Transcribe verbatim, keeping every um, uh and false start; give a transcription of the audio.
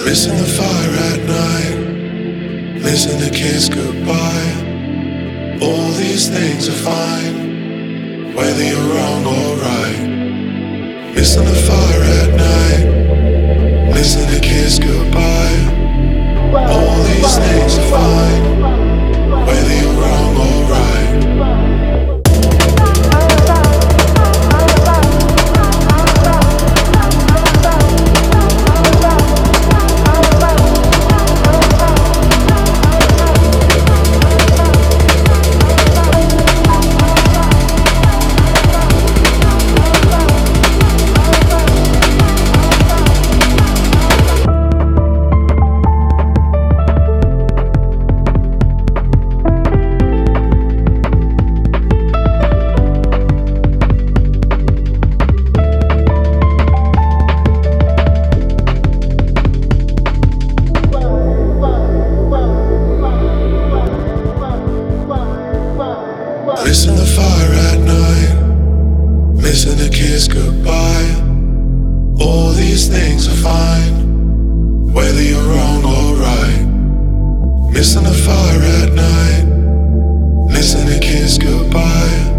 Missing the fire at night, missing the kiss goodbye. All these things are fine, whether you're wrong or right. Missing the fire at night, missing the kiss goodbye. All these things are fine, whether you're wrong or right. Missing the fire at night, missing the kiss goodbye. All these things are fine, whether you're wrong or right. Missing the fire at night, missing the kiss goodbye.